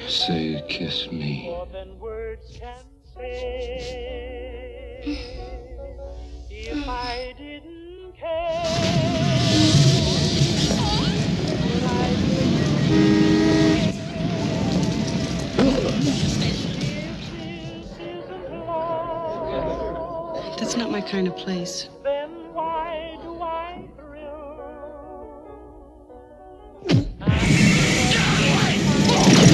Say, kiss me. More than words can say. If I didn't care, would I That's not my kind of place.